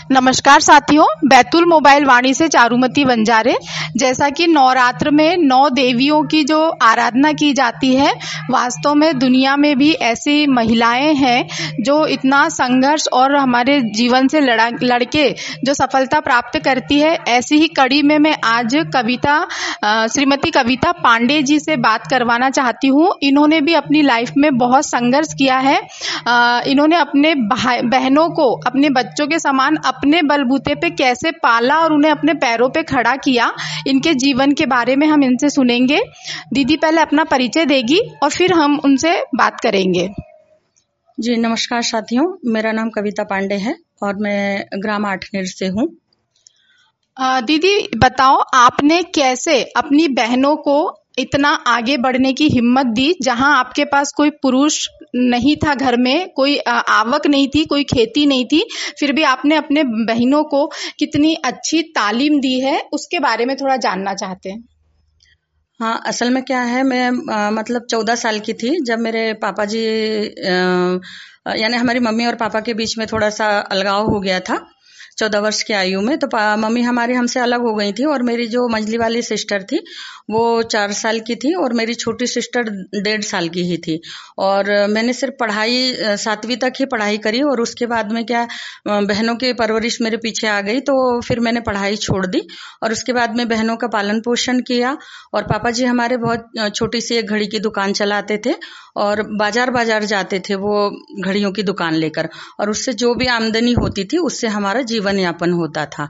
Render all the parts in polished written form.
नमस्कार साथियों, बैतूल मोबाइल वाणी से चारुमती बंजारे। जैसा कि नवरात्र में 9 देवियों की जो आराधना की जाती है, वास्तव में दुनिया में भी ऐसी महिलाएं हैं जो इतना संघर्ष और हमारे जीवन से लड़के जो सफलता प्राप्त करती है। ऐसी ही कड़ी में मैं आज श्रीमती कविता पांडे जी से बात करवाना चाहती हूँ। इन्होंने भी अपनी लाइफ में बहुत संघर्ष किया है। इन्होंने अपने बहनों को अपने बच्चों के समान अपने बलबूते पे कैसे पाला और उन्हें अपने पैरों पे खड़ा किया, इनके जीवन के बारे में हम इनसे सुनेंगे। दीदी पहले अपना परिचय देगी और फिर हम उनसे बात करेंगे। जी नमस्कार साथियों, मेरा नाम कविता पांडे है और मैं ग्राम आठनेर से हूँ। दीदी बताओ, आपने कैसे अपनी बहनों को इतना आगे बढ़ने की हिम्मत दी, जहां आपके पास कोई पुरुष नहीं था, घर में कोई आवक नहीं थी, कोई खेती नहीं थी, फिर भी आपने अपने बहनों को कितनी अच्छी तालीम दी है, उसके बारे में थोड़ा जानना चाहते हैं। हाँ, असल में क्या है, मैं मतलब 14 साल की थी जब मेरे पापा जी यानी हमारी मम्मी और पापा के बीच में थोड़ा सा अलगाव हो गया था 14 वर्ष की आयु में। तो मम्मी हमारी हमसे अलग हो गई थी और मेरी जो मंझली वाली सिस्टर थी वो 4 साल की थी और मेरी छोटी सिस्टर 1.5 साल की ही थी। और मैंने सिर्फ पढ़ाई 7वीं तक ही पढ़ाई करी और उसके बाद में क्या बहनों की परवरिश मेरे पीछे आ गई, तो फिर मैंने पढ़ाई छोड़ दी और उसके बाद में बहनों का पालन पोषण किया। और पापा जी हमारे बहुत छोटी सी एक घड़ी की दुकान चलाते थे और बाजार जाते थे वो घड़ियों की दुकान लेकर, और उससे जो भी आमदनी होती थी उससे हमारा जीवन यापन होता था।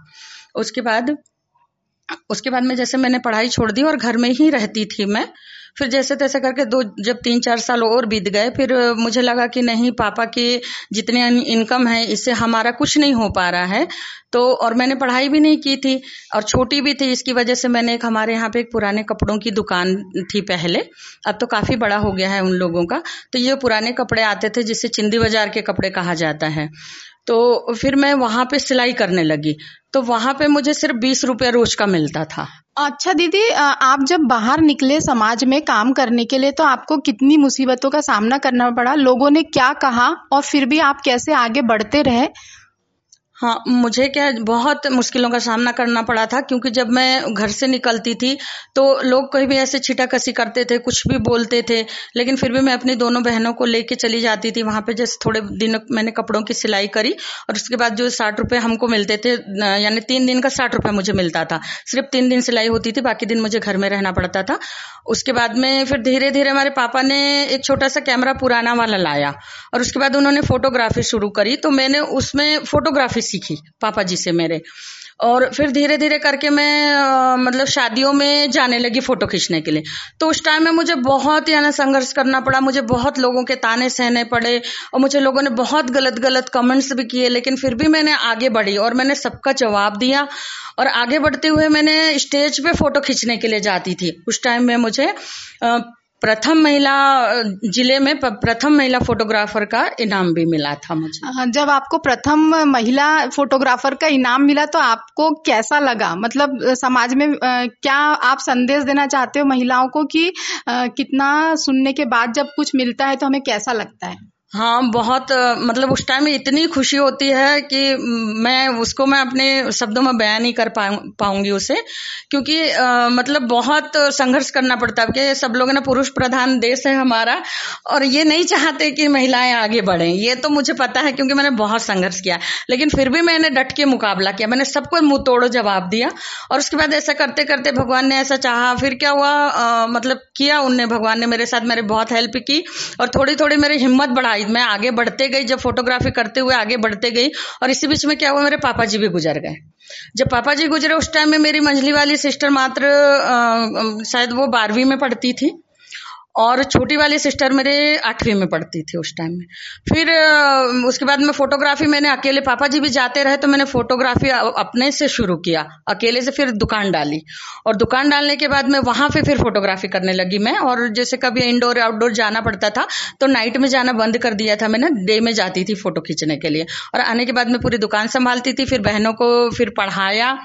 उसके बाद में जैसे मैंने पढ़ाई छोड़ दी और घर में ही रहती थी मैं। फिर जैसे तैसे करके जब 3-4 साल और बीत गए, फिर मुझे लगा कि नहीं, पापा की जितनी इनकम है इससे हमारा कुछ नहीं हो पा रहा है। तो और मैंने पढ़ाई भी नहीं की थी और छोटी भी थी, इसकी वजह से मैंने हमारे यहाँ पे एक पुराने कपड़ों की दुकान थी पहले, अब तो काफी बड़ा हो गया है उन लोगों का। तो ये पुराने कपड़े आते थे जिसे चिंदी बाजार के कपड़े कहा जाता है। तो फिर मैं वहां पे सिलाई करने लगी, तो वहां पे मुझे सिर्फ 20 रुपया रोज का मिलता था। अच्छा दीदी, आप जब बाहर निकले समाज में काम करने के लिए, तो आपको कितनी मुसीबतों का सामना करना पड़ा? लोगों ने क्या कहा और फिर भी आप कैसे आगे बढ़ते रहे? हाँ, मुझे क्या बहुत मुश्किलों का सामना करना पड़ा था, क्योंकि जब मैं घर से निकलती थी तो लोग कहीं भी ऐसे छीटाकसी करते थे, कुछ भी बोलते थे, लेकिन फिर भी मैं अपनी दोनों बहनों को लेके चली जाती थी वहां पे। जैसे थोड़े दिन मैंने कपड़ों की सिलाई करी और उसके बाद जो 60 रुपए हमको मिलते थे, यानी 3 दिन का 60 रुपए मुझे मिलता था। सिर्फ 3 दिन सिलाई होती थी, बाकी दिन मुझे घर में रहना पड़ता था। उसके बाद में फिर धीरे धीरे हमारे पापा ने एक छोटा सा कैमरा पुराना वाला लाया और उसके बाद उन्होंने फोटोग्राफी शुरू करी, तो मैंने उसमें फोटोग्राफी सीखी पापा जी से मेरे। और फिर धीरे धीरे करके मैं मतलब शादियों में जाने लगी फोटो खींचने के लिए। तो उस टाइम में मुझे बहुत यानी संघर्ष करना पड़ा, मुझे बहुत लोगों के ताने सहने पड़े और मुझे लोगों ने बहुत गलत गलत कमेंट्स भी किए, लेकिन फिर भी मैंने आगे बढ़ी और मैंने सबका जवाब दिया। और आगे बढ़ते हुए मैंने स्टेज पे फोटो खींचने के लिए जाती थी। उस टाइम में मुझे जिले में प्रथम महिला फोटोग्राफर का इनाम भी मिला था मुझे। जब आपको प्रथम महिला फोटोग्राफर का इनाम मिला तो आपको कैसा लगा? मतलब समाज में क्या आप संदेश देना चाहते हो महिलाओं को कि कितना सुनने के बाद जब कुछ मिलता है तो हमें कैसा लगता है? हाँ, बहुत मतलब उस टाइम में इतनी खुशी होती है कि मैं अपने शब्दों में बयान नहीं कर पाऊंगी उसे, क्योंकि मतलब बहुत संघर्ष करना पड़ता है कि सब लोग ना, पुरुष प्रधान देश है हमारा और ये नहीं चाहते कि महिलाएं आगे बढ़ें। ये तो मुझे पता है क्योंकि मैंने बहुत संघर्ष किया, लेकिन फिर भी मैंने डट के मुकाबला किया। मैंने सबको मुंह तोड़ो जवाब दिया और उसके बाद ऐसा करते करते भगवान ने ऐसा चाहा, फिर क्या हुआ, मतलब किया उनने, भगवान ने मेरे साथ मेरे बहुत हेल्प की और थोड़ी थोड़ी मेरी हिम्मत बढ़ाई। मैं आगे बढ़ते गई, जब फोटोग्राफी करते हुए आगे बढ़ते गई। और इसी बीच में क्या हुआ, मेरे पापा जी भी गुजर गए। जब पापा जी गुजरे उस टाइम में मेरी मंझली वाली सिस्टर मात्र शायद वो 12वीं में पढ़ती थी और छोटी वाली सिस्टर मेरे 8वीं में पढ़ती थी उस टाइम में। फिर उसके बाद में फोटोग्राफी मैंने अकेले, पापा जी भी जाते रहे तो मैंने फोटोग्राफी अपने से शुरू किया अकेले से। फिर दुकान डाली और दुकान डालने के बाद में वहां पे फिर फोटोग्राफी करने लगी मैं। और जैसे कभी इंडोर आउटडोर जाना पड़ता था तो नाइट में जाना बंद कर दिया था मैंने, डे में जाती थी फोटो खींचने के लिए। और आने के बाद में पूरी दुकान संभालती थी, फिर बहनों को फिर पढ़ाया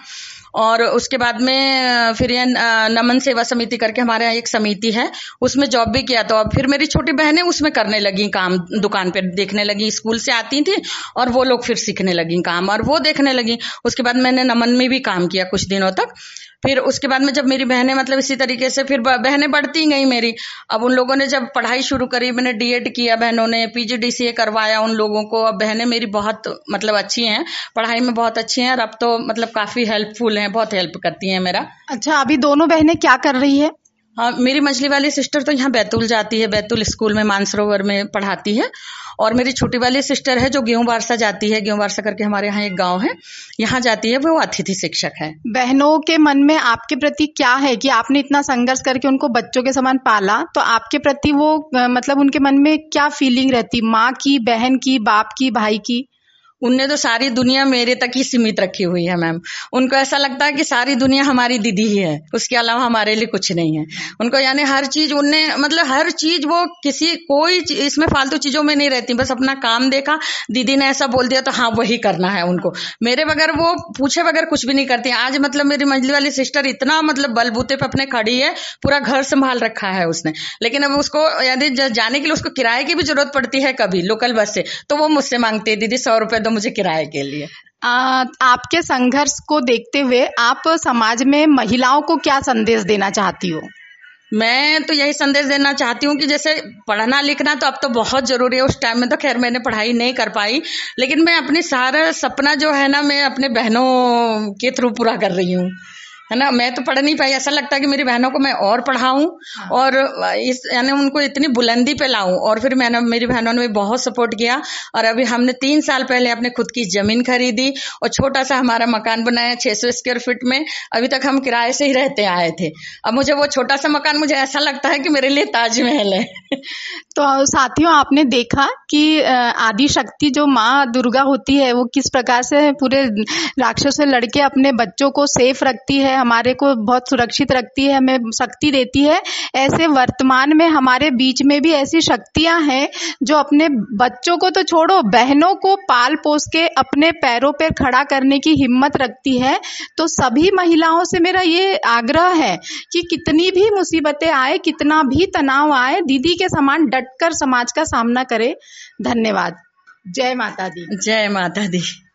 और उसके बाद में फिर ये नमन सेवा समिति करके हमारे यहाँ एक समिति है, उसमें जॉब भी किया। तो अब फिर मेरी छोटी बहनें उसमें करने लगी काम, दुकान पे देखने लगी, स्कूल से आती थी और वो लोग फिर सीखने लगी काम और वो देखने लगी। उसके बाद मैंने नमन में भी काम किया कुछ दिनों तक। फिर उसके बाद में जब मेरी बहनें मतलब इसी तरीके से फिर बहनें बढ़ती गई मेरी। अब उन लोगों ने जब पढ़ाई शुरू करी, मैंने डीएड किया, बहनों ने पीजीडीसीए करवाया उन लोगों को। अब बहनें मेरी बहुत मतलब अच्छी हैं, पढ़ाई में बहुत अच्छी हैं और अब तो मतलब काफी हेल्पफुल हैं, बहुत हेल्प करती हैं मेरा। अच्छा, अभी दोनों बहनें क्या कर रही है? हाँ, मेरी मछली वाली सिस्टर तो यहाँ बैतूल जाती है, बैतूल स्कूल में मानसरोवर में पढ़ाती है। और मेरी छोटी वाली सिस्टर है जो गेहूं बारसा जाती है, गेहूं बारसा करके हमारे यहाँ एक गांव है, यहाँ जाती है, वो अतिथि शिक्षक है। बहनों के मन में आपके प्रति क्या है कि आपने इतना संघर्ष करके उनको बच्चों के समान पाला, तो आपके प्रति वो मतलब उनके मन में क्या फीलिंग रहती, माँ की, बहन की, बाप की, भाई की? उनने तो सारी दुनिया मेरे तक ही सीमित रखी हुई है मैम। उनको ऐसा लगता है कि सारी दुनिया हमारी दीदी ही है, उसके अलावा हमारे लिए कुछ नहीं है। उनको यानी हर चीज उनने मतलब हर चीज वो कोई इसमें फालतू चीजों में नहीं रहती, बस अपना काम देखा, दीदी ने ऐसा बोल दिया तो हाँ वही करना है उनको, मेरे बगैर वो पूछे बगैर कुछ भी नहीं करती। आज मतलब मेरी मंझली वाली सिस्टर इतना मतलब बलबूते पे अपने खड़ी है, पूरा घर संभाल रखा है उसने। लेकिन अब उसको यदि जाने के लिए उसको किराए की भी जरूरत पड़ती है कभी लोकल बस से, तो वो मुझसे मांगती है दीदी 100 रुपए मुझे किराए के लिए। आपके संघर्ष को देखते हुए आप समाज में महिलाओं को क्या संदेश देना चाहती हो? मैं तो यही संदेश देना चाहती हूँ कि जैसे पढ़ना लिखना तो अब तो बहुत जरूरी है। उस टाइम में तो खैर मैंने पढ़ाई नहीं कर पाई, लेकिन मैं अपनी सारा सपना जो है ना, मैं अपने बहनों के थ्रू पूरा कर रही हूँ, है ना। मैं तो पढ़ नहीं पाई, ऐसा लगता है कि मेरी बहनों को मैं और पढ़ाऊं और इस यानी उनको इतनी बुलंदी पे लाऊं। और फिर मेरी बहनों ने भी बहुत सपोर्ट किया और अभी हमने 3 साल पहले अपने खुद की जमीन खरीदी और छोटा सा हमारा मकान बनाया 600 स्क्वायर फीट में। अभी तक हम किराए से ही रहते आए थे, अब मुझे वो छोटा सा मकान मुझे ऐसा लगता है कि मेरे लिए ताजमहल है। तो साथियों, आपने देखा कि आदि शक्ति जो माँ दुर्गा होती है वो किस प्रकार से पूरे राक्षसों से लड़के अपने बच्चों को सेफ रखती है, हमारे को बहुत सुरक्षित रखती है, हमें शक्ति देती है। ऐसे वर्तमान में हमारे बीच में भी ऐसी शक्तियां हैं जो अपने बच्चों को तो छोड़ो, बहनों को पाल पोस के अपने पैरों पर खड़ा करने की हिम्मत रखती है। तो सभी महिलाओं से मेरा ये आग्रह है कि कितनी भी मुसीबतें आए, कितना भी तनाव आए, दीदी के समान डटकर समाज का सामना करे। धन्यवाद। जय माता दी। जय माता दी।